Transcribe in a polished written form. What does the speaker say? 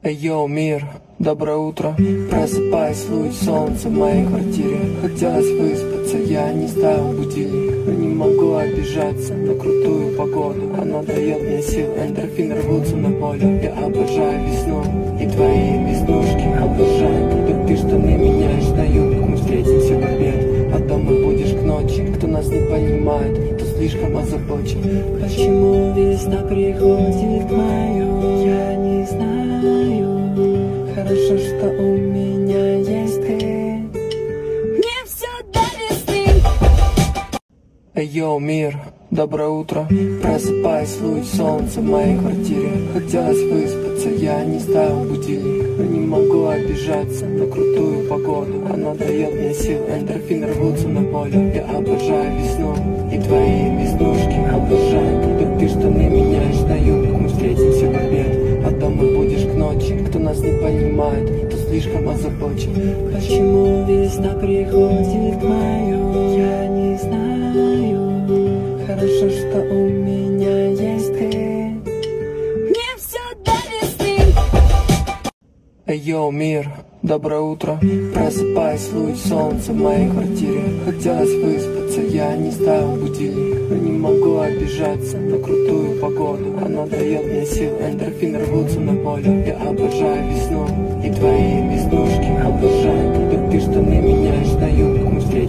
Йоу, мир, доброе утро. Просыпаясь, луч солнца в моей квартире. Хотелось выспаться, я не ставил будильник, но не могу обижаться на крутую погоду. Она дает мне сил, эндорфины рвутся на волю. Я обожаю весну и твои веснушки. Обожаю, когда ты штаны меняешь на юбку. Мы встретимся в обед, потом мы будешь к ночи. Кто нас не понимает, кто слишком озабочен. Почему весна приходит к маю? Я не знаю. Хорошо, что у меня есть ты. Мне все до весны. Йоу, мир, доброе утро. Просыпаясь, луч солнца в моей квартире. Хотелось выспаться, я не ставил будильник, но не могу обижаться на крутую погоду. Она дает мне сил, эндорфины рвутся на волю. Я обожаю весну и твои веснушки. Обожаю, когда ты штаны меняешь на юбку. Мы встретимся в обед, потом мы будешь к ночи. Кто нас не понимает, кто слишком озабочен. Почему весна приходит к маю? Я не знаю. Хорошо, что у меня есть ты. Мне все до весны. Йоу, мир, доброе утро. Просыпаясь, луч солнца в моей квартире. Хотелось выспаться, я не ставил будильник, но не могу обижаться на крутую погоду. Она дает мне сил, эндорфины рвутся на волю. Я обожаю весну и твои веснушки. Обожаю, когда ты штаны меняешь на юбку.